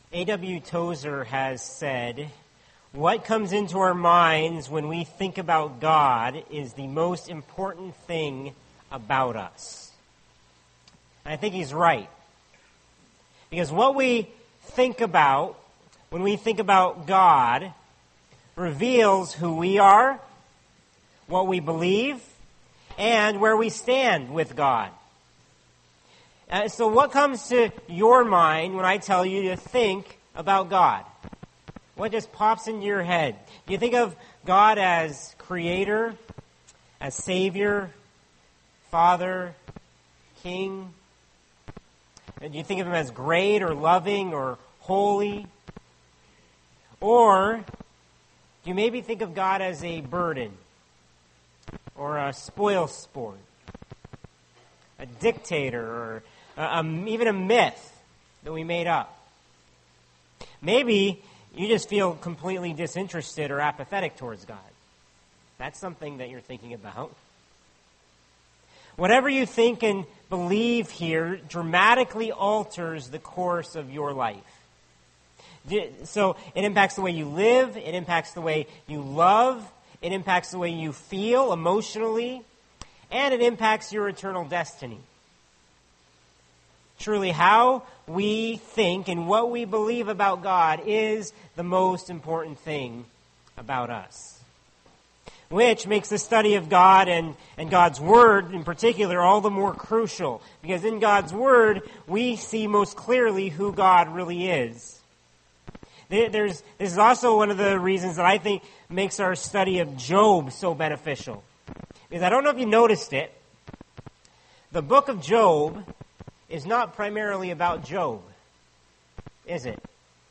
A.W. Tozer has said, "What comes into our minds when we think about God is the most important thing about us." And I think he's right. Because what we think about when we think about God reveals who we are, what we believe, and where we stand with God. So what comes to your mind when I tell you to think about God? What just pops into your head? Do you think of God as creator, as savior, father, king? Do you think of him as great or loving or holy? Or do you maybe think of God as a burden or a spoil sport, a dictator, or even a myth that we made up? Maybe you just feel completely disinterested or apathetic towards God. That's something that you're thinking about. Whatever you think and believe here dramatically alters the course of your life. So it impacts the way you live, it impacts the way you love, it impacts the way you feel emotionally, and it impacts your eternal destiny. Truly, how we think and what we believe about God is the most important thing about us. Which makes the study of God and God's Word in particular all the more crucial. Because in God's Word, we see most clearly who God really is. This is also one of the reasons that I think makes our study of Job so beneficial. Because I don't know if you noticed it, the book of Job is not primarily about Job, is it?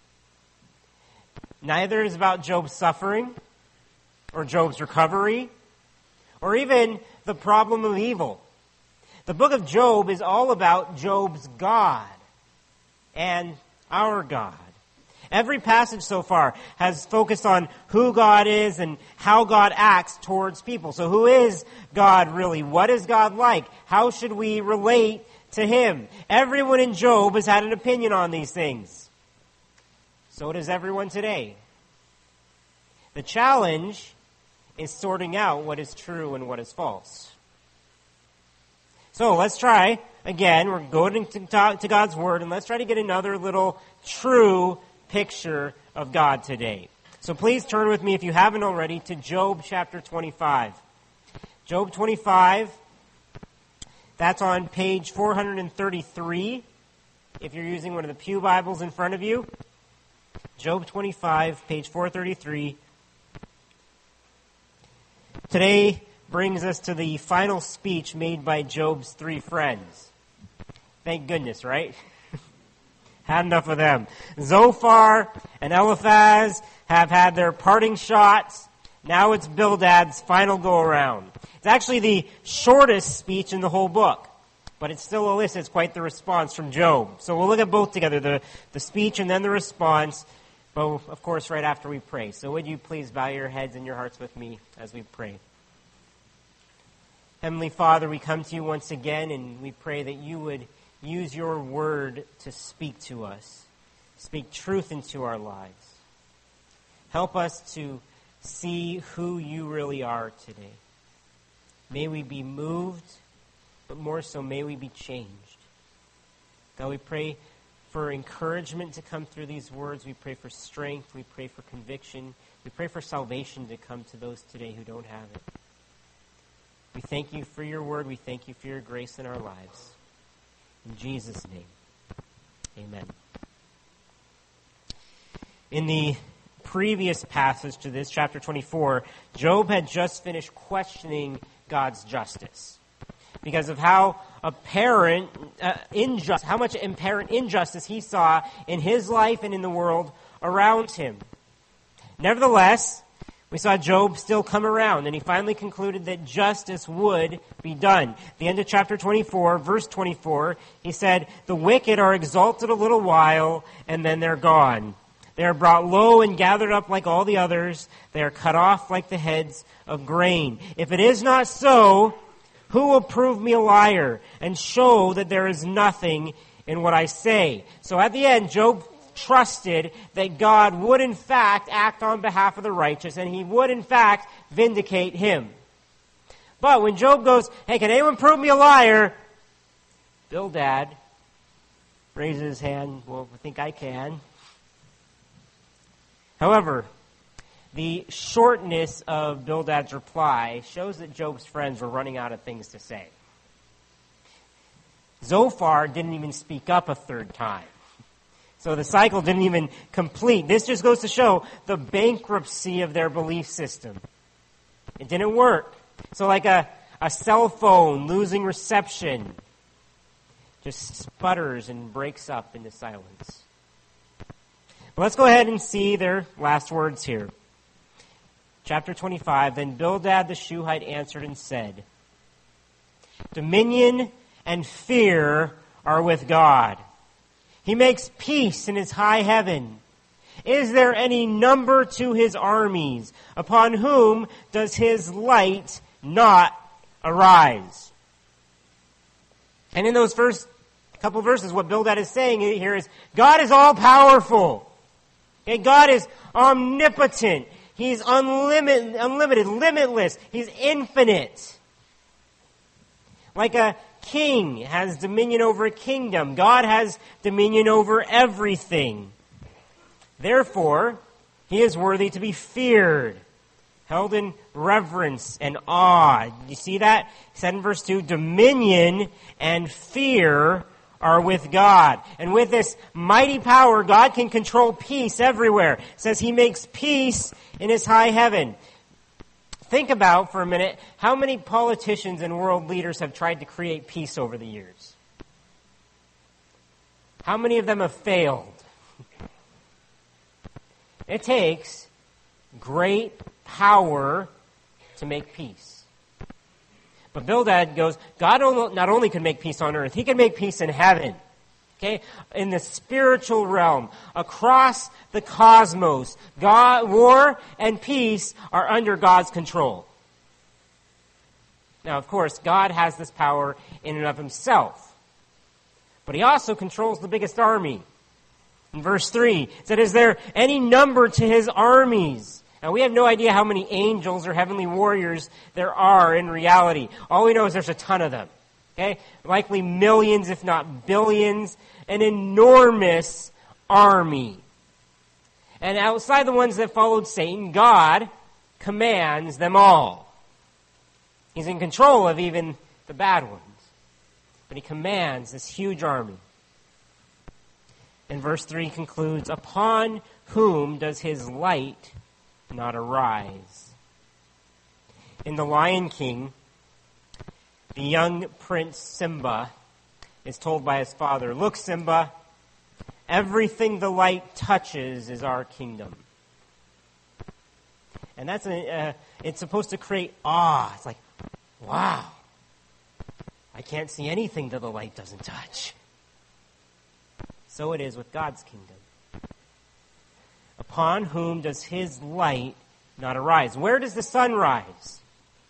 Neither is about Job's suffering, or Job's recovery, or even the problem of evil. The book of Job is all about Job's God and our God. Every passage so far has focused on who God is and how God acts towards people. So who is God really? What is God like? How should we relate to him? Everyone in Job has had an opinion on these things. So does everyone today. The challenge is sorting out what is true and what is false. So let's try, again, we're going to God's Word, and let's try to get another little true picture of God today. So please turn with me, if you haven't already, to Job chapter 25. Job 25, that's on page 433, if you're using one of the Pew Bibles in front of you. Job 25, page 433. Today brings us to the final speech made by Job's three friends. Thank goodness, right? Had enough of them. Zophar and Eliphaz have had their parting shots. Now it's Bildad's final go-around. It's actually the shortest speech in the whole book, but it still elicits quite the response from Job. So we'll look at both together, the speech and then the response, but of course right after we pray. So would you please bow your heads and your hearts with me as we pray. Heavenly Father, we come to you once again and we pray that you would use your word to speak to us. Speak truth into our lives. Help us to see who you really are today. May we be moved, but more so, may we be changed. God, we pray for encouragement to come through these words. We pray for strength. We pray for conviction. We pray for salvation to come to those today who don't have it. We thank you for your word. We thank you for your grace in our lives. In Jesus' name, amen. In the previous passage to this, chapter 24, Job had just finished questioning God's justice because of how apparent how much apparent injustice he saw in his life and in the world around him. Nevertheless, we saw Job still come around, and he finally concluded that justice would be done. At the end of chapter 24, verse 24, he said, "The wicked are exalted a little while, and then they're gone. They are brought low and gathered up like all the others. They are cut off like the heads of grain. If it is not so, who will prove me a liar and show that there is nothing in what I say?" So at the end, Job trusted that God would in fact act on behalf of the righteous, and he would in fact vindicate him. But when Job goes, hey, can anyone prove me a liar? Bildad raises his hand, well, I think I can. However, the shortness of Bildad's reply shows that Job's friends were running out of things to say. Zophar didn't even speak up a third time. So the cycle didn't even complete. This just goes to show the bankruptcy of their belief system. It didn't work. So like a cell phone losing reception, just sputters and breaks up into silence. But let's go ahead and see their last words here. Chapter 25, Then Bildad the Shuhite answered and said, Dominion and fear are with God. He makes peace in his high heaven. Is there any number to his armies? Upon whom does his light not arise? And in those first couple verses, what Bildad is saying here is, God is all-powerful. Okay, God is omnipotent. He's unlimited, limitless. He's infinite. Like a king has dominion over a kingdom, God has dominion over everything. Therefore, he is worthy to be feared, held in reverence and awe. You see that? He said in verse 2, dominion and fear are with God. And with this mighty power, God can control peace everywhere. It says he makes peace in his high heaven. Think about for a minute how many politicians and world leaders have tried to create peace over the years. How many of them have failed? It takes great power to make peace. But Bildad goes, God not only can make peace on earth, he can make peace in heaven. Okay? In the spiritual realm, across the cosmos, God, war and peace are under God's control. Now, of course, God has this power in and of himself. But he also controls the biggest army. In verse 3, it said, Is there any number to his armies? Now, we have no idea how many angels or heavenly warriors there are in reality. All we know is there's a ton of them. Okay? Likely millions, if not billions. An enormous army. And outside the ones that followed Satan, God commands them all. He's in control of even the bad ones. But he commands this huge army. And verse 3 concludes, Upon whom does his light not arise? In The Lion King, the young prince Simba is told by his father, Look, Simba, everything the light touches is our kingdom. And that's it's supposed to create awe. It's like, wow, I can't see anything that the light doesn't touch. So it is with God's kingdom. Upon whom does his light not arise? Where does the sun rise?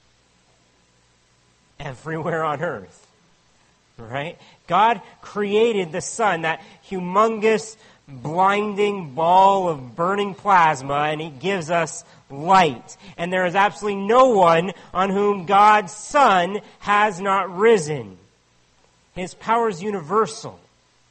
Everywhere on earth. Right? God created the sun, that humongous, blinding ball of burning plasma, and he gives us light. And there is absolutely no one on whom God's sun has not risen. His power is universal.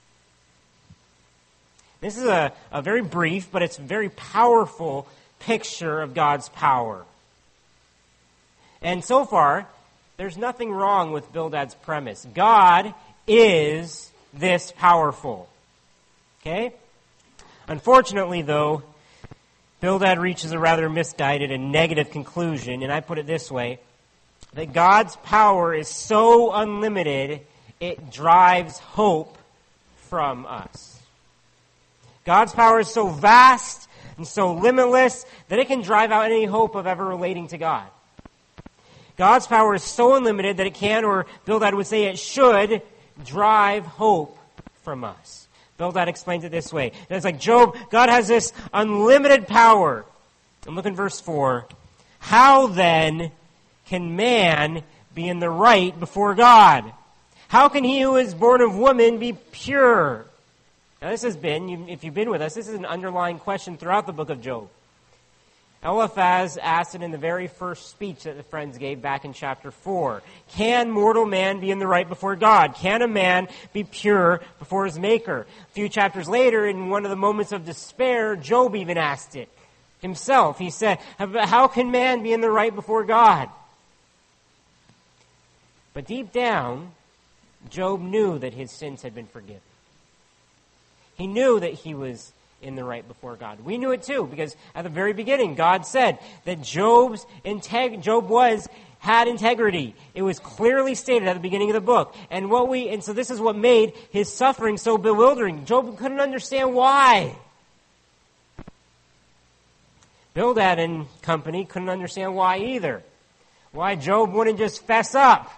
This is a very brief, but it's a very powerful picture of God's power. And so far, there's nothing wrong with Bildad's premise. God is this powerful. Okay? Unfortunately, though, Bildad reaches a rather misguided and negative conclusion, and I put it this way, that God's power is so unlimited, it drives hope from us. God's power is so vast and so limitless that it can drive out any hope of ever relating to God. God's power is so unlimited that it can, or Bildad would say it should, drive hope from us. Bildad explains it this way. It's like, Job, God has this unlimited power. And look in verse 4. How then can man be in the right before God? How can he who is born of woman be pure? Now this has been, if you've been with us, this is an underlying question throughout the book of Job. Eliphaz asked it in the very first speech that the friends gave back in chapter 4. Can mortal man be in the right before God? Can a man be pure before his Maker? A few chapters later, in one of the moments of despair, Job even asked it himself. He said, how can man be in the right before God? But deep down, Job knew that his sins had been forgiven. He knew that he was in the right before God. We knew it too, because at the very beginning, God said that Job had integrity. It was clearly stated at the beginning of the book. And so this is what made his suffering so bewildering. Job couldn't understand why. Bildad and company couldn't understand why either. Why Job wouldn't just fess up.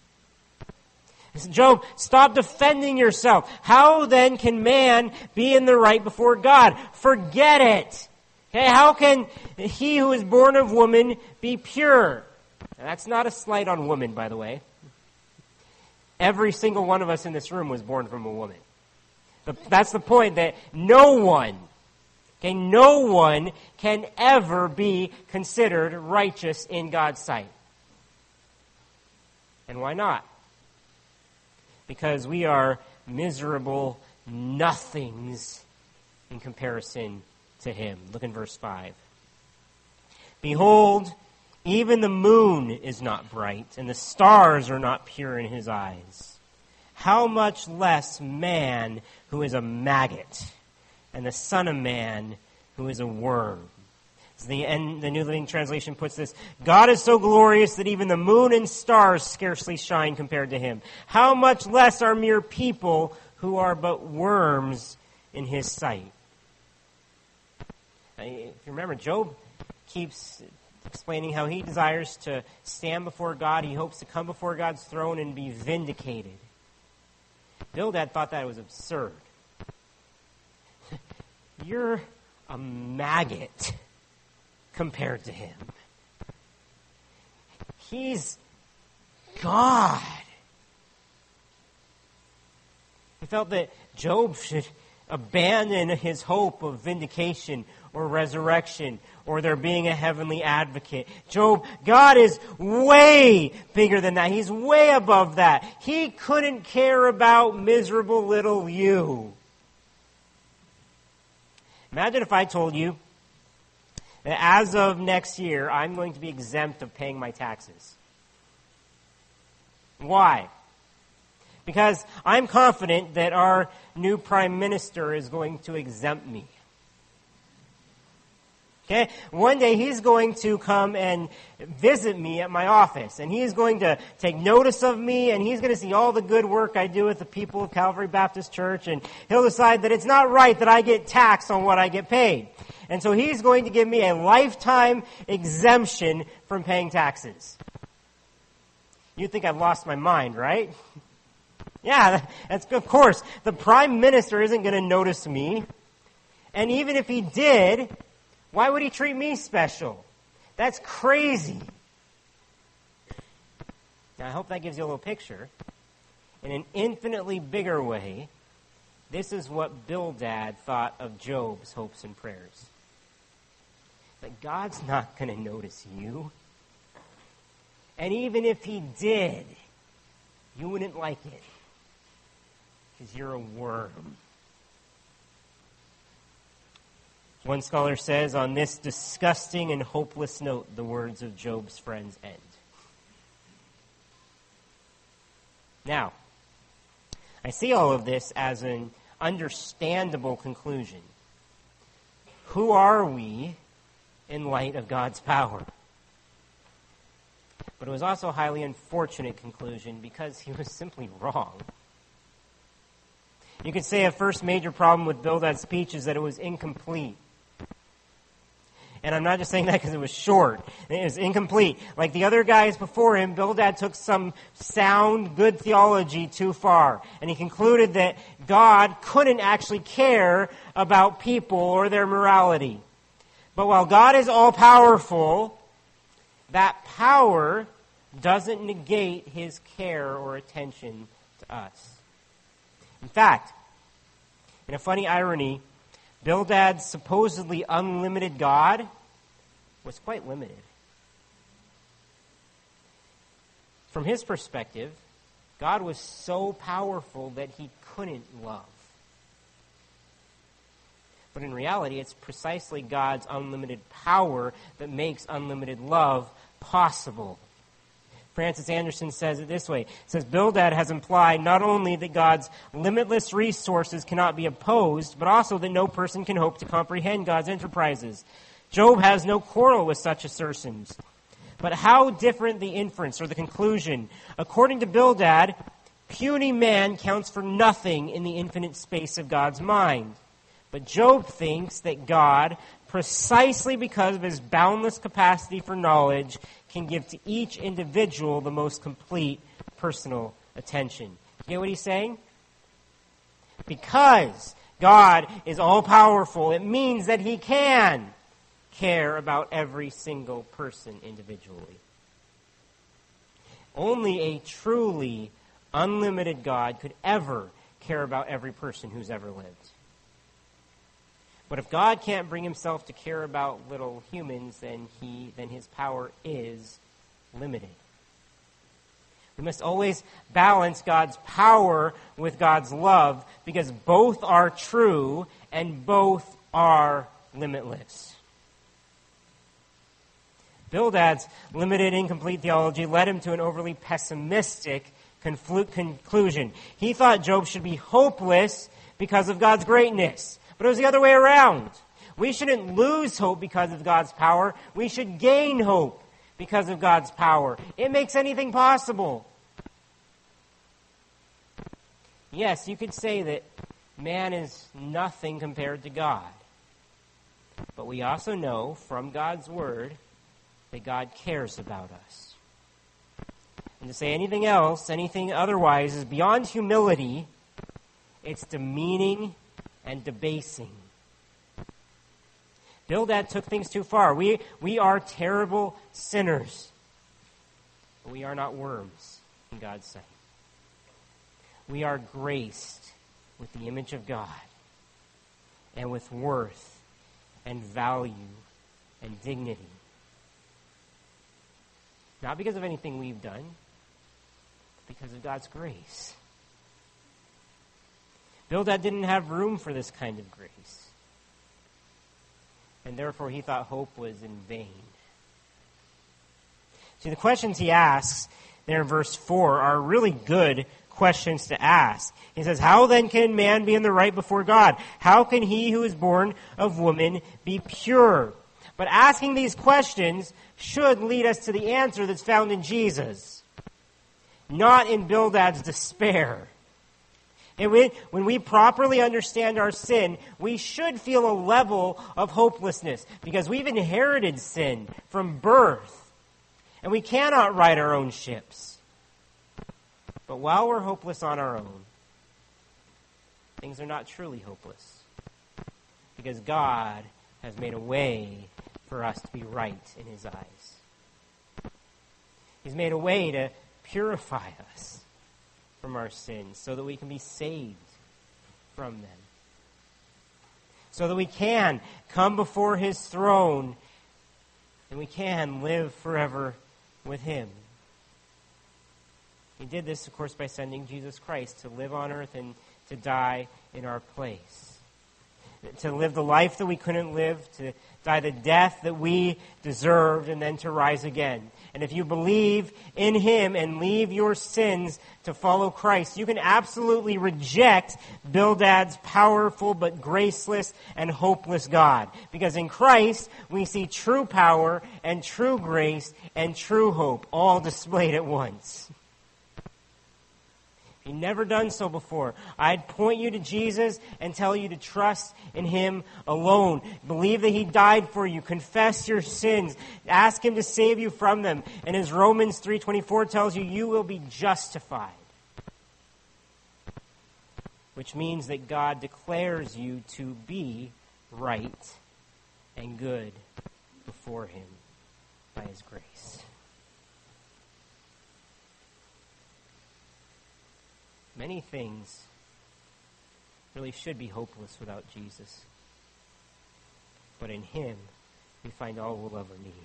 Job, stop defending yourself. How then can man be in the right before God? Forget it. Okay, how can he who is born of woman be pure? Now, that's not a slight on women, by the way. Every single one of us in this room was born from a woman. That's the point, that no one can ever be considered righteous in God's sight. And why not? Because we are miserable nothings in comparison to him. Look in verse 5. Behold, even the moon is not bright, and the stars are not pure in his eyes. How much less man who is a maggot, and the son of man who is a worm. The New Living Translation puts this, God is so glorious that even the moon and stars scarcely shine compared to him. How much less are mere people who are but worms in his sight. Now, if you remember, Job keeps explaining how he desires to stand before God. He hopes to come before God's throne and be vindicated. Bildad thought that was absurd. You're a maggot compared to him. He's God. He felt that Job should abandon his hope of vindication or resurrection or there being a heavenly advocate. God is way bigger than that. He's way above that. He couldn't care about miserable little you. Imagine if I told you that as of next year, I'm going to be exempt of paying my taxes. Why? Because I'm confident that our new prime minister is going to exempt me. Okay? One day he's going to come and visit me at my office, and he's going to take notice of me, and he's going to see all the good work I do with the people of Calvary Baptist Church, and he'll decide that it's not right that I get taxed on what I get paid. And so he's going to give me a lifetime exemption from paying taxes. You think I've lost my mind, right? Yeah, that's of course. The prime minister isn't going to notice me. And even if he did, why would he treat me special? That's crazy. Now, I hope that gives you a little picture. In an infinitely bigger way, this is what Bildad thought of Job's hopes and prayers. That God's not going to notice you. And even if he did, you wouldn't like it. Because you're a worm. One scholar says, on this disgusting and hopeless note, the words of Job's friends end. Now, I see all of this as an understandable conclusion. Who are we in light of God's power? But it was also a highly unfortunate conclusion because he was simply wrong. You could say a first major problem with Bildad's speech is that it was incomplete. And I'm not just saying that because it was short. It was incomplete. Like the other guys before him, Bildad took some sound, good theology too far. And he concluded that God couldn't actually care about people or their morality. But while God is all-powerful, that power doesn't negate his care or attention to us. In fact, In a funny irony, Bildad's supposedly unlimited God was quite limited. From his perspective, God was so powerful that he couldn't love. But in reality, it's precisely God's unlimited power that makes unlimited love possible. Francis Anderson says it this way. It says, Bildad has implied not only that God's limitless resources cannot be opposed, but also that no person can hope to comprehend God's enterprises. Job has no quarrel with such assertions. But how different the inference or the conclusion. According to Bildad, puny man counts for nothing in the infinite space of God's mind. But Job thinks that God, precisely because of his boundless capacity for knowledge, can give to each individual the most complete personal attention. You get what he's saying? Because God is all-powerful, it means that he can care about every single person individually. Only a truly unlimited God could ever care about every person who's ever lived. But if God can't bring himself to care about little humans, then his power is limited. We must always balance God's power with God's love, because both are true and both are limitless. Bildad's limited, incomplete theology led him to an overly pessimistic conclusion. He thought Job should be hopeless because of God's greatness. But it was the other way around. We shouldn't lose hope because of God's power. We should gain hope because of God's power. It makes anything possible. Yes, you could say that man is nothing compared to God. But we also know from God's word that God cares about us. And to say anything else, anything otherwise, is beyond humility. It's demeaning and debasing. Bildad took things too far. We are terrible sinners. But we are not worms in God's sight. We are graced with the image of God and with worth and value and dignity. Not because of anything we've done, but because of God's grace. Bildad didn't have room for this kind of grace. And therefore he thought hope was in vain. See, the questions he asks there in verse 4 are really good questions to ask. He says, how then can man be in the right before God? How can he who is born of woman be pure? But asking these questions should lead us to the answer that's found in Jesus, not in Bildad's despair. And when we properly understand our sin, we should feel a level of hopelessness because we've inherited sin from birth, and we cannot right our own ships. But while we're hopeless on our own, things are not truly hopeless because God has made a way for us to be right in his eyes. He's made a way to purify us from our sins so that we can be saved from them. So that we can come before his throne and we can live forever with him. He did this, of course, by sending Jesus Christ to live on earth and to die in our place. To live the life that we couldn't live, to die the death that we deserved, and then to rise again. And if you believe in him and leave your sins to follow Christ, you can absolutely reject Bildad's powerful but graceless and hopeless God. Because in Christ, we see true power and true grace and true hope, all displayed at once. If you've never done so before, I'd point you to Jesus and tell you to trust in him alone. Believe that he died for you. Confess your sins. Ask him to save you from them. And as Romans 3:24 tells you, you will be justified. Which means that God declares you to be right and good before him by his grace. Many things really should be hopeless without Jesus. But in him, we find all we'll ever need.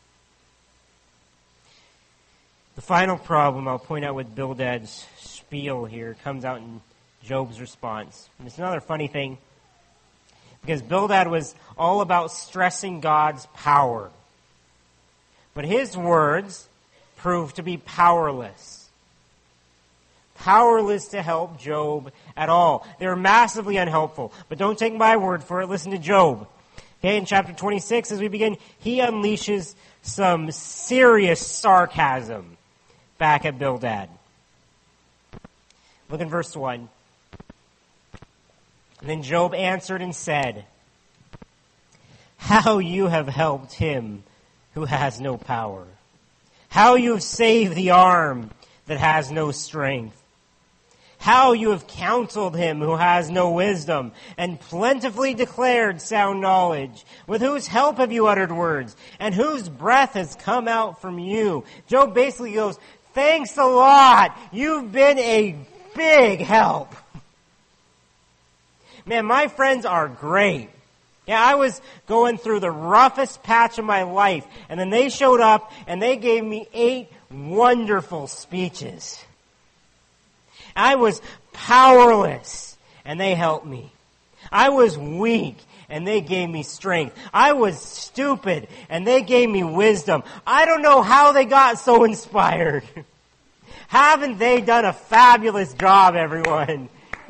The final problem I'll point out with Bildad's spiel here comes out in Job's response. And it's another funny thing, because Bildad was all about stressing God's power. But his words proved to be powerless. Powerless to help Job at all. They were massively unhelpful. But don't take my word for it. Listen to Job. Okay, in chapter 26, as we begin, he unleashes some serious sarcasm back at Bildad. Look in verse 1. And then Job answered and said, "How you have helped him who has no power. How you have saved the arm that has no strength. How you have counseled him who has no wisdom, and plentifully declared sound knowledge. With whose help have you uttered words, and whose breath has come out from you?" Job basically goes, thanks a lot. You've been a big help. Man, my friends are great. Yeah, I was going through the roughest patch of my life, and then they showed up and they gave me 8 wonderful speeches. I was powerless, and they helped me. I was weak, and they gave me strength. I was stupid, and they gave me wisdom. I don't know how they got so inspired. Haven't they done a fabulous job, everyone?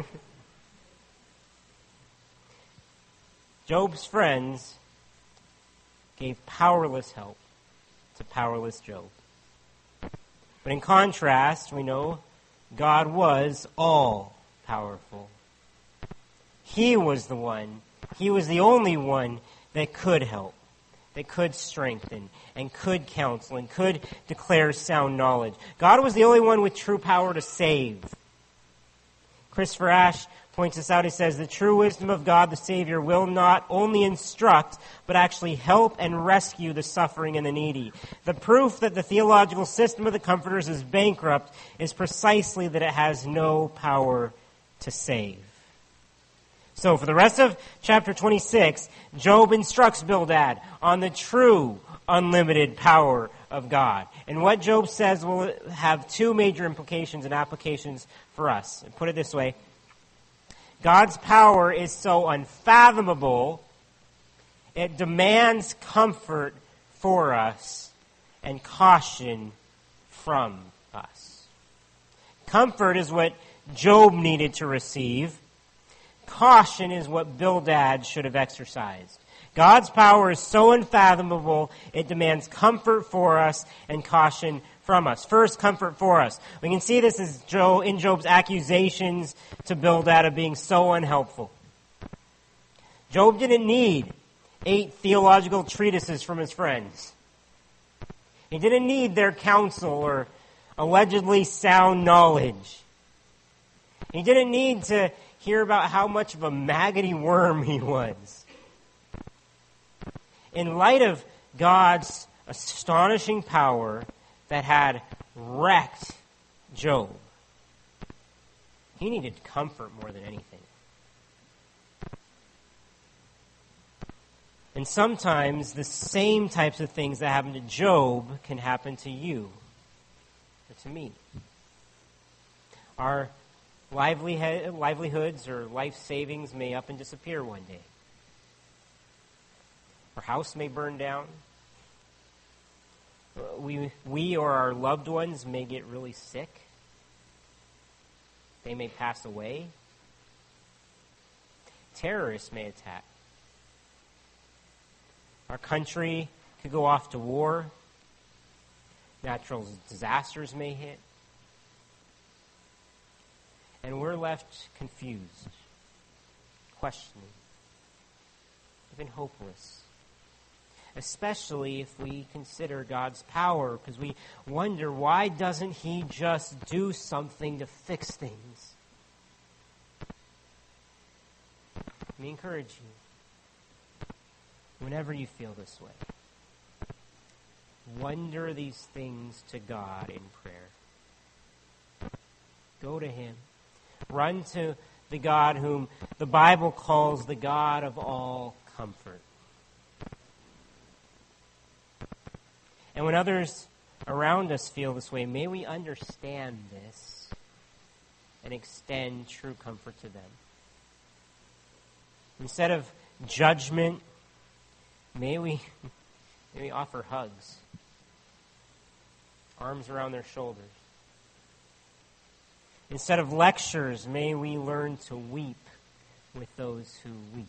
Job's friends gave powerless help to powerless Job. But in contrast, we know God was all-powerful. He was the one, he was the only one that could help, that could strengthen, and could counsel, and could declare sound knowledge. God was the only one with true power to save. Christopher Ash points this out. He says, the true wisdom of God the Savior will not only instruct, but actually help and rescue the suffering and the needy. The proof that the theological system of the Comforters is bankrupt is precisely that it has no power to save. So for the rest of chapter 26, Job instructs Bildad on the true unlimited power of God. And what Job says will have 2 major implications and applications for us. And put it this way. God's power is so unfathomable, it demands comfort for us and caution from us. Comfort is what Job needed to receive. Caution is what Bildad should have exercised. God's power is so unfathomable, it demands comfort for us and caution from us. First, comfort for us. We can see this as in Job's accusations to Bildad of being so unhelpful. Job didn't need 8 theological treatises from his friends. He didn't need their counsel or allegedly sound knowledge. He didn't need to hear about how much of a maggoty worm he was. In light of God's astonishing power that had wrecked Job, he needed comfort more than anything. And sometimes the same types of things that happened to Job can happen to you or to me. Our livelihoods or life savings may up and disappear one day. Our house may burn down. We or our loved ones may get really sick. They may pass away. Terrorists may attack. Our country could go off to war. Natural disasters may hit. And we're left confused, questioning, even hopeless. Especially if we consider God's power, because we wonder, why doesn't He just do something to fix things? Let me encourage you, whenever you feel this way, wonder these things to God in prayer. Go to Him. Run to the God whom the Bible calls the God of all comfort. And when others around us feel this way, may we understand this and extend true comfort to them. Instead of judgment, may we offer hugs, arms around their shoulders. Instead of lectures, may we learn to weep with those who weep.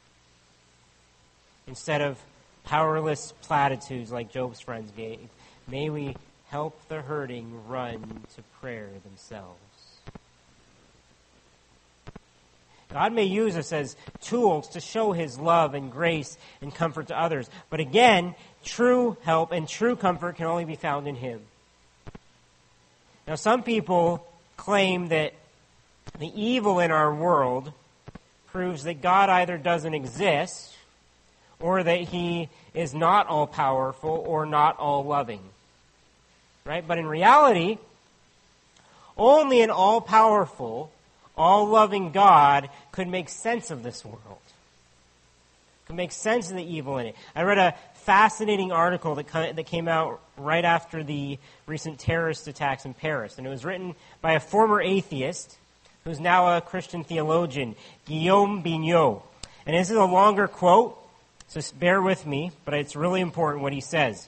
Instead of powerless platitudes like Job's friends gave, may we help the hurting run to prayer themselves. God may use us as tools to show His love and grace and comfort to others. But again, true help and true comfort can only be found in Him. Now, some people claim that the evil in our world proves that God either doesn't exist or that He is not all-powerful or not all-loving. Right? But in reality, only an all-powerful, all-loving God could make sense of this world. Could make sense of the evil in it. I read a fascinating article that came out right after the recent terrorist attacks in Paris. And it was written by a former atheist who's now a Christian theologian, Guillaume Bignot. And this is a longer quote, so bear with me, but it's really important what he says.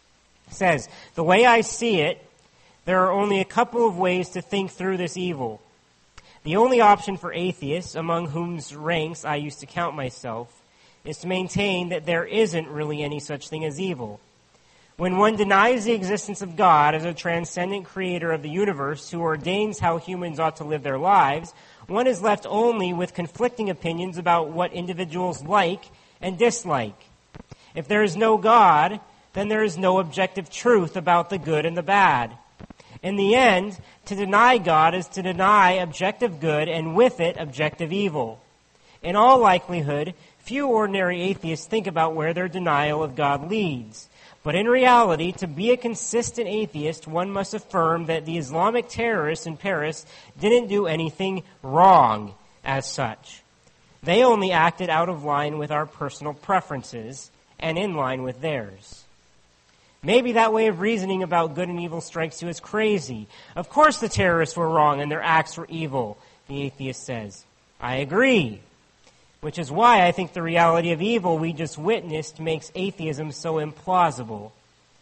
He says, "The way I see it, there are only a couple of ways to think through this evil. The only option for atheists, among whose ranks I used to count myself, is to maintain that there isn't really any such thing as evil. When one denies the existence of God as a transcendent creator of the universe who ordains how humans ought to live their lives, one is left only with conflicting opinions about what individuals like and dislike. If there is no God, then there is no objective truth about the good and the bad. In the end, to deny God is to deny objective good and with it objective evil. In all likelihood, few ordinary atheists think about where their denial of God leads. But in reality, to be a consistent atheist, one must affirm that the Islamic terrorists in Paris didn't do anything wrong as such. They only acted out of line with our personal preferences and in line with theirs. Maybe that way of reasoning about good and evil strikes you as crazy. Of course the terrorists were wrong and their acts were evil, the atheist says. I agree. Which is why I think the reality of evil we just witnessed makes atheism so implausible.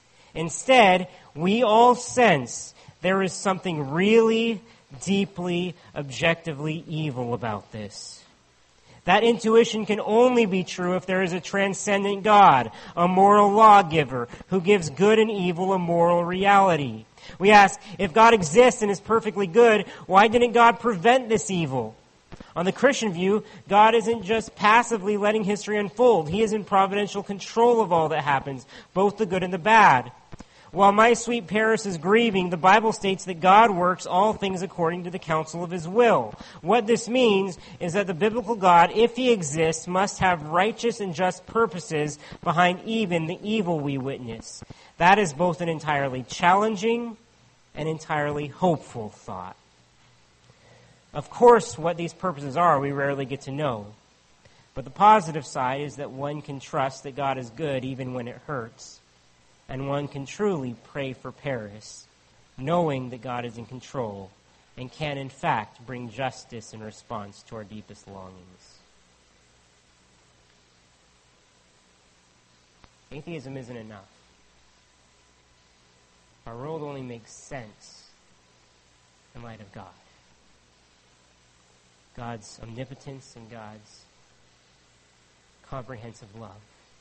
Instead, we all sense there is something really, deeply, objectively evil about this. That intuition can only be true if there is a transcendent God, a moral lawgiver, who gives good and evil a moral reality. We ask, if God exists and is perfectly good, why didn't God prevent this evil? On the Christian view, God isn't just passively letting history unfold. He is in providential control of all that happens, both the good and the bad. While my sweet Paris is grieving, the Bible states that God works all things according to the counsel of His will. What this means is that the biblical God, if He exists, must have righteous and just purposes behind even the evil we witness. That is both an entirely challenging and entirely hopeful thought. Of course, what these purposes are, we rarely get to know. But the positive side is that one can trust that God is good even when it hurts. And one can truly pray for Paris, knowing that God is in control and can, in fact, bring justice in response to our deepest longings. Atheism isn't enough. Our world only makes sense in light of God. God's omnipotence and God's comprehensive love.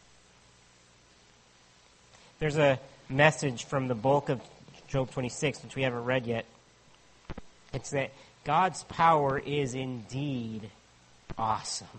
There's a message from the bulk of Job 26, which we haven't read yet. It's that God's power is indeed awesome.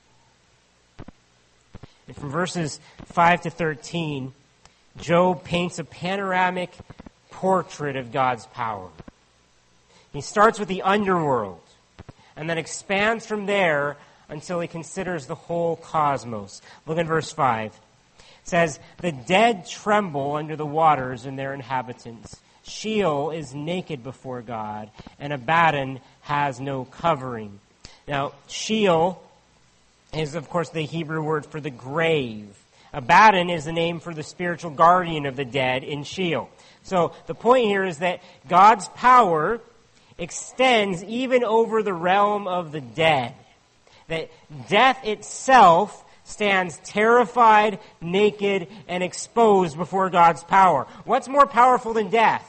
And from verses 5 to 13, Job paints a panoramic portrait of God's power. He starts with the underworld, and then expands from there until he considers the whole cosmos. Look at verse 5. It says, "The dead tremble under the waters and their inhabitants. Sheol is naked before God, and Abaddon has no covering. Now, Sheol is, of course, the Hebrew word for the grave. Abaddon is the name for the spiritual guardian of the dead in Sheol. So the point here is that God's power extends even over the realm of the dead. That death itself stands terrified, naked, and exposed before God's power. What's more powerful than death?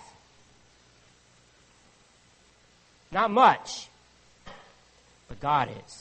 Not much. But God is.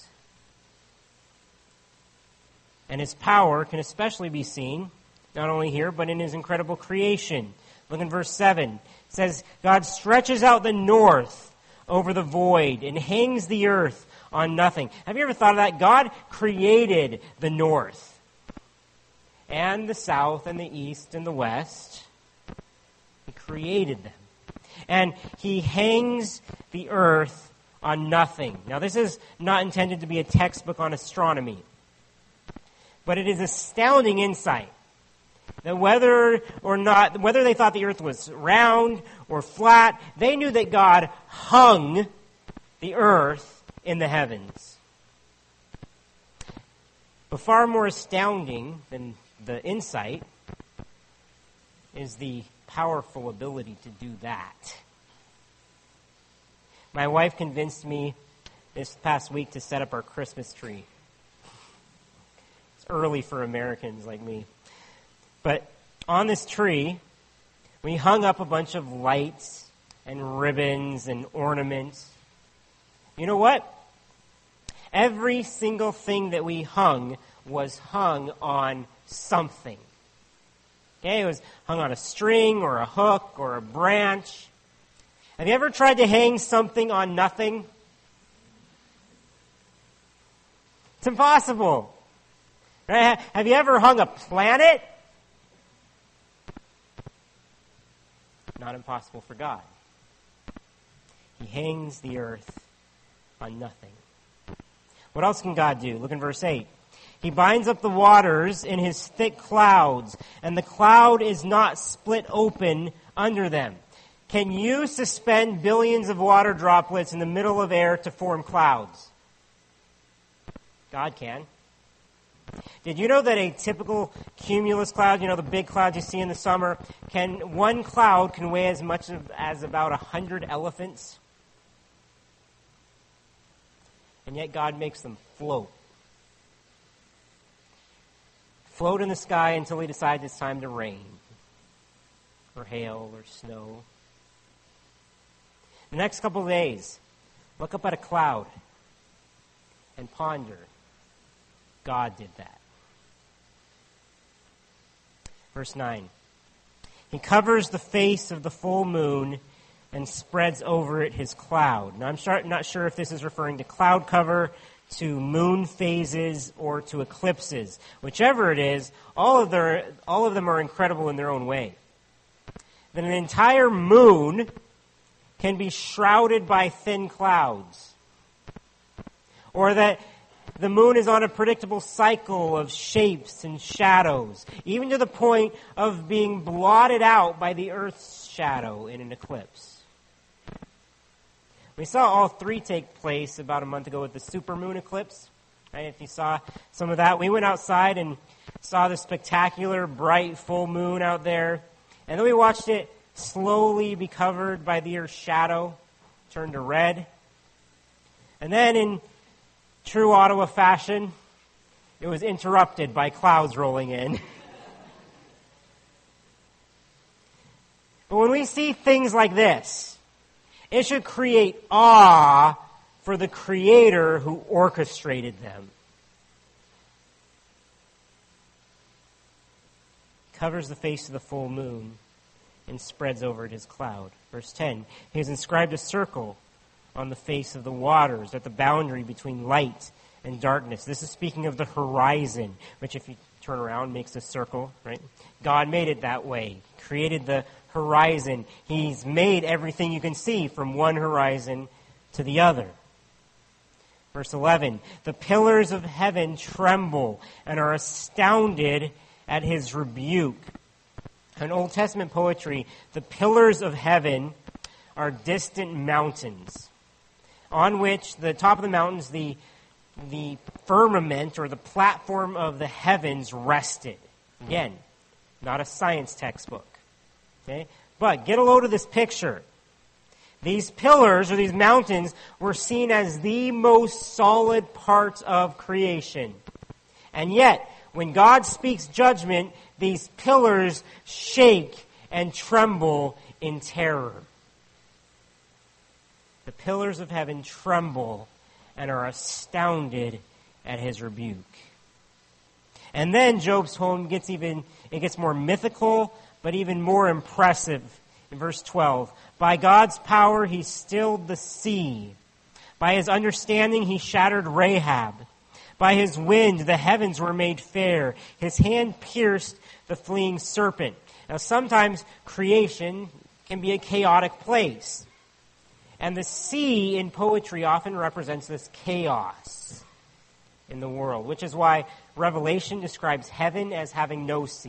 And his power can especially be seen, not only here, but in his incredible creation. Look in verse 7. It says, God stretches out the north over the void and hangs the earth on nothing. Have you ever thought of that? God created the north and the south and the east and the west. He created them. And he hangs the earth on nothing. Now, this is not intended to be a textbook on astronomy. But it is astounding insight that whether they thought the earth was round or flat, they knew that God hung the earth in the heavens. But far more astounding than the insight is the powerful ability to do that. My wife convinced me this past week to set up our Christmas tree. Early for Americans like me. But on this tree, we hung up a bunch of lights and ribbons and ornaments. You know what? Every single thing that we hung was hung on something. Okay, it was hung on a string or a hook or a branch. Have you ever tried to hang something on nothing? It's impossible. Right? Have you ever hung a planet? Not impossible for God. He hangs the earth on nothing. What else can God do? Look in verse 8. He binds up the waters in his thick clouds, and the cloud is not split open under them. Can you suspend billions of water droplets in the middle of air to form clouds? God can. Did you know that a typical cumulus cloud, the big clouds you see in the summer, one cloud can weigh as much as about 100 elephants? And yet God makes them float. Float in the sky until he decides it's time to rain, or hail, or snow. The next couple of days, look up at a cloud and ponder. God did that. Verse 9. He covers the face of the full moon and spreads over it his cloud. Now, I'm not sure if this is referring to cloud cover, to moon phases, or to eclipses. Whichever it is, all of them are incredible in their own way. That an entire moon can be shrouded by thin clouds. Or that the moon is on a predictable cycle of shapes and shadows, even to the point of being blotted out by the Earth's shadow in an eclipse. We saw all three take place about a month ago with the supermoon eclipse. Right? If you saw some of that, we went outside and saw the spectacular, bright, full moon out there. And then we watched it slowly be covered by the Earth's shadow, turn to red. And then in true Ottawa fashion, it was interrupted by clouds rolling in. But when we see things like this, it should create awe for the Creator who orchestrated them. Covers the face of the full moon and spreads over it his cloud. Verse 10, he has inscribed a circle on the face of the waters at the boundary between light and darkness. This is speaking of the horizon, which if you turn around makes a circle, right? God made it that way. Created the horizon. He's made everything you can see from one horizon to the other. Verse 11, the pillars of heaven tremble and are astounded at his rebuke. In Old Testament poetry, the pillars of heaven are distant mountains. on which the top of the mountains, the firmament or the platform of the heavens rested. Again, not a science textbook. Okay? But get a load of this picture. These pillars or these mountains were seen as the most solid parts of creation. And yet, when God speaks judgment, these pillars shake and tremble in terror. The pillars of heaven tremble and are astounded at his rebuke. And then Job's poem gets more mythical, but even more impressive. In verse 12, by God's power he stilled the sea. By his understanding he shattered Rahab. By his wind the heavens were made fair. His hand pierced the fleeing serpent. Now sometimes creation can be a chaotic place. And the sea in poetry often represents this chaos in the world, which is why Revelation describes heaven as having no sea.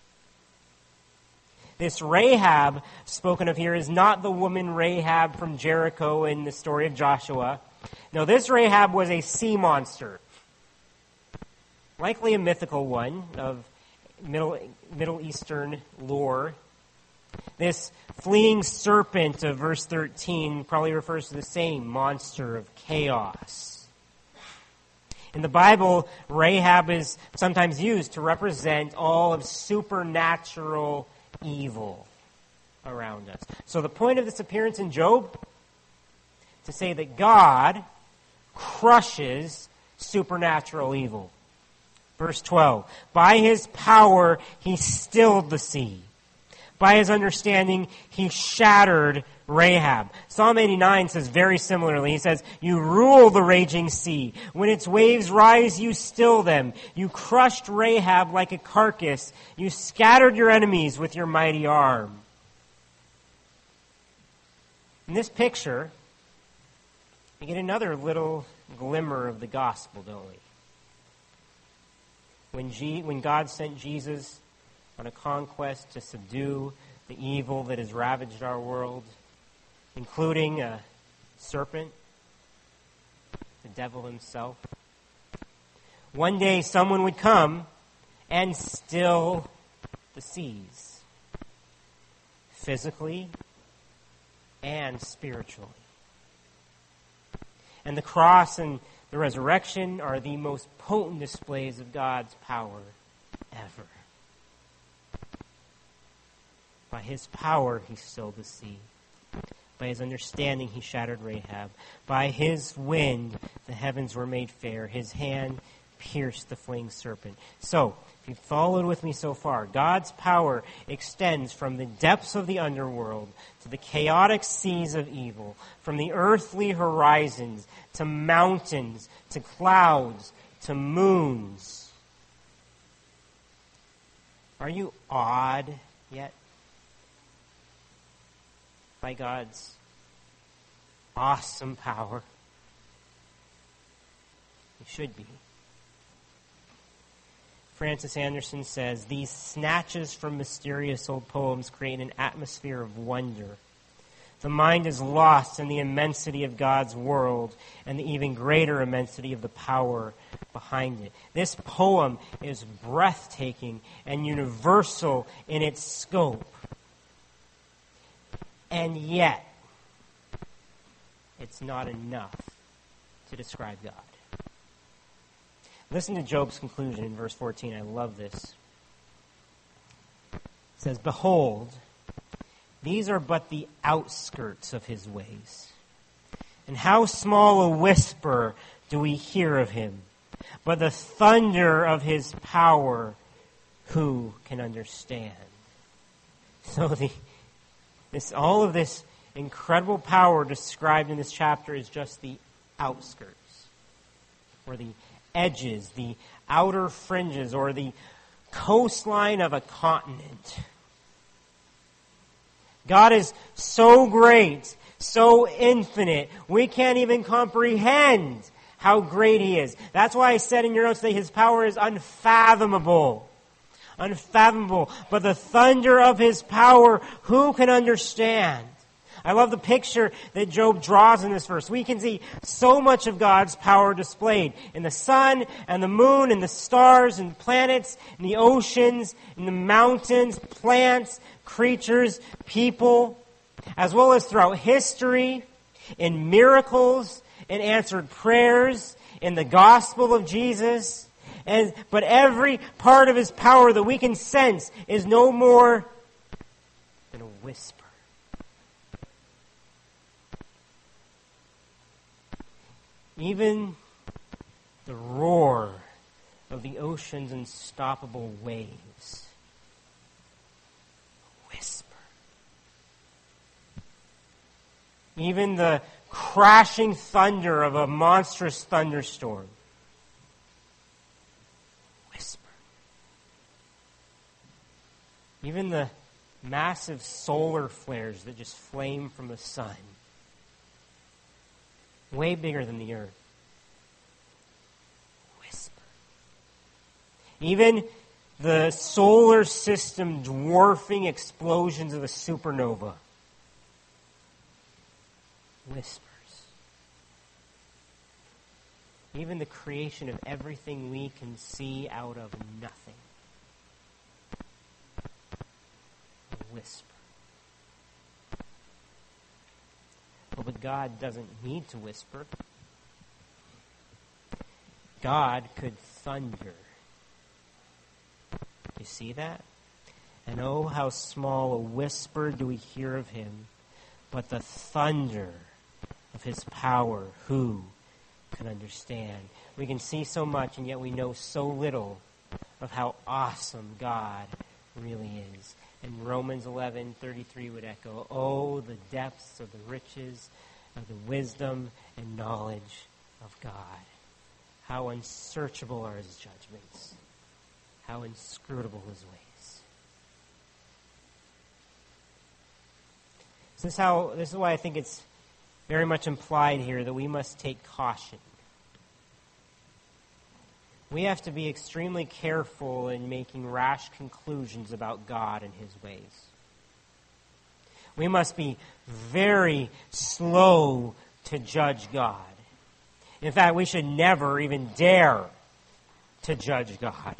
This Rahab spoken of here is not the woman Rahab from Jericho in the story of Joshua. No, this Rahab was a sea monster. Likely a mythical one of Middle Eastern lore. This fleeing serpent of verse 13 probably refers to the same monster of chaos. In the Bible, Rahab is sometimes used to represent all of supernatural evil around us. So the point of this appearance in Job, to say that God crushes supernatural evil. Verse 12, by his power he stilled the sea. By his understanding he shattered Rahab. Psalm 89 says very similarly. He says, you rule the raging sea. When its waves rise, you still them. You crushed Rahab like a carcass. You scattered your enemies with your mighty arm. In this picture, we get another little glimmer of the gospel, don't we? When God sent Jesus on a conquest to subdue the evil that has ravaged our world, including a serpent, the devil himself. One day someone would come and still the seas, physically and spiritually. And the cross and the resurrection are the most potent displays of God's power ever. By his power, he stilled the sea. By his understanding, he shattered Rahab. By his wind, the heavens were made fair. His hand pierced the fleeing serpent. So, if you've followed with me so far, God's power extends from the depths of the underworld to the chaotic seas of evil, from the earthly horizons to mountains, to clouds, to moons. Are you awed yet by God's awesome power? You should be. Francis Anderson says, these snatches from mysterious old poems create an atmosphere of wonder. The mind is lost in the immensity of God's world and the even greater immensity of the power behind it. This poem is breathtaking and universal in its scope. And yet, it's not enough to describe God. Listen to Job's conclusion in verse 14. I love this. It says, behold, these are but the outskirts of his ways. And how small a whisper do we hear of him? But the thunder of his power, who can understand? So all of this incredible power described in this chapter is just the outskirts, or the edges, the outer fringes, or the coastline of a continent. God is so great, so infinite, we can't even comprehend how great he is. That's why I said in your notes that his power is unfathomable. Unfathomable. But the thunder of his power, who can understand? I love the picture that Job draws in this verse. We can see so much of God's power displayed in the sun and the moon and the stars and planets and the oceans and the mountains, plants, creatures, people, as well as throughout history, in miracles, in answered prayers, in the gospel of Jesus. But every part of his power that we can sense is no more than a whisper. Even the roar of the ocean's unstoppable waves. Whisper. Even the crashing thunder of a monstrous thunderstorm. Whisper. Even the massive solar flares that just flame from the sun. Way bigger than the earth. Whisper. Even the solar system dwarfing explosions of a supernova. Whispers. Even the creation of everything we can see out of nothing. A whisper. But God doesn't need to whisper. God could thunder. You see that? And oh, how small a whisper do we hear of him, but the thunder of his power, who can understand? We can see so much, and yet we know so little of how awesome God really is. And Romans 11:33 would echo, "Oh, the depths of the riches of the wisdom and knowledge of God. How unsearchable are his judgments. How inscrutable his ways." This is why I think it's very much implied here that we must take caution. We have to be extremely careful in making rash conclusions about God and his ways. We must be very slow to judge God. In fact, we should never even dare to judge God.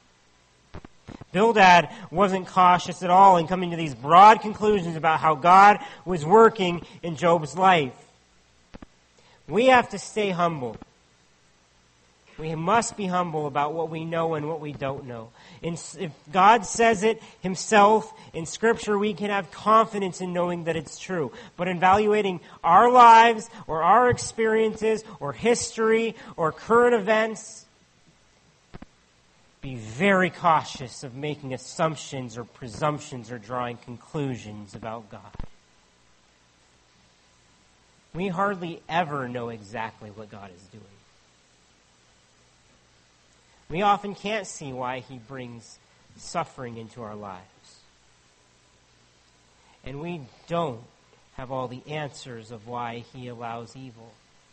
Bildad wasn't cautious at all in coming to these broad conclusions about how God was working in Job's life. We have to stay humble. We must be humble about what we know and what we don't know. If God says it himself in Scripture, we can have confidence in knowing that it's true. But in evaluating our lives or our experiences or history or current events, be very cautious of making assumptions or presumptions or drawing conclusions about God. We hardly ever know exactly what God is doing. We often can't see why he brings suffering into our lives. And we don't have all the answers of why he allows evil.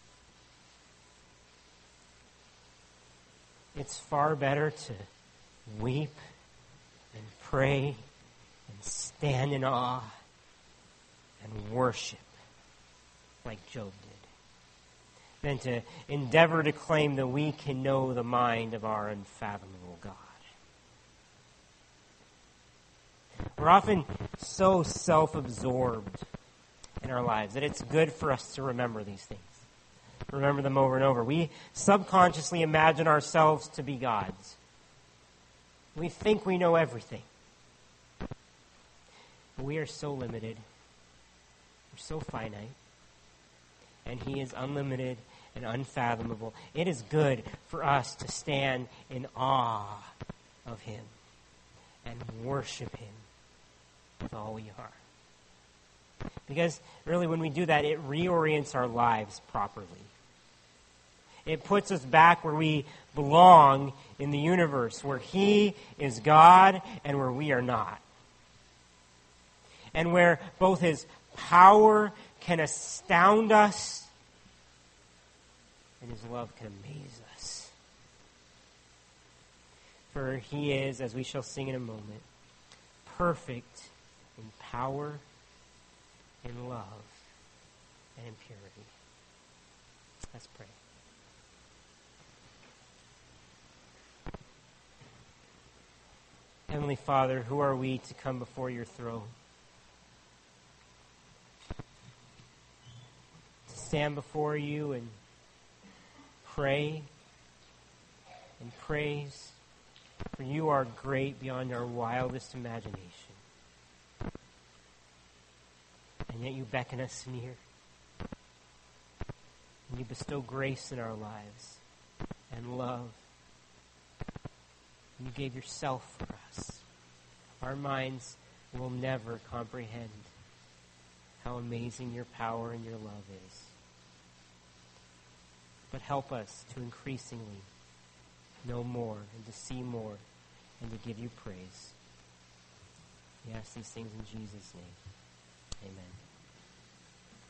It's far better to weep and pray and stand in awe and worship like Job did, than to endeavor to claim that we can know the mind of our unfathomable God. We're often so self-absorbed in our lives that it's good for us to remember these things. Remember them over and over. We subconsciously imagine ourselves to be gods. We think we know everything. But we are so limited. We're so finite. And he is unlimited and unfathomable. It is good for us to stand in awe of him and worship him with all we are. Because really when we do that, it reorients our lives properly. It puts us back where we belong in the universe, where he is God and where we are not. And where both his power can astound us and his love can amaze us. For he is, as we shall sing in a moment, perfect in power in love and in purity. Let's pray. Heavenly Father, who are we to come before your throne? To stand before you and pray and praise, for you are great beyond our wildest imagination. And yet you beckon us near. And you bestow grace in our lives and love. And you gave yourself for us. Our minds will never comprehend how amazing your power and your love is. But help us to increasingly know more and to see more and to give you praise. We ask these things in Jesus' name. Amen.